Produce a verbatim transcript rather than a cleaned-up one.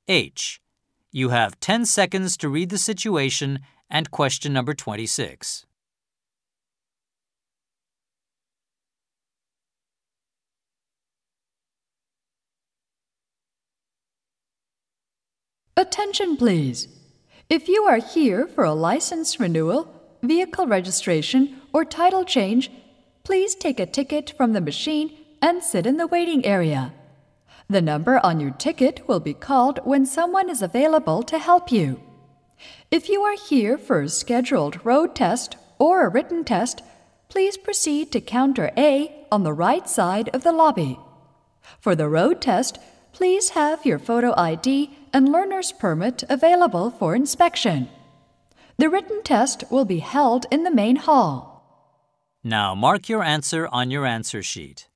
H. You have ten seconds to read the situation and question number twenty-six. Attention, please. If you are here for a license renewal, vehicle registration, or title change, please take a ticket from the machine and sit in the waiting area. The number on your ticket will be called when someone is available to help you. If you are here for a scheduled road test or a written test, please proceed to counter A on the right side of the lobby. For the road test, please have your photo I D and learner's permit available for inspection. The written test will be held in the main hall. Now mark your answer on your answer sheet.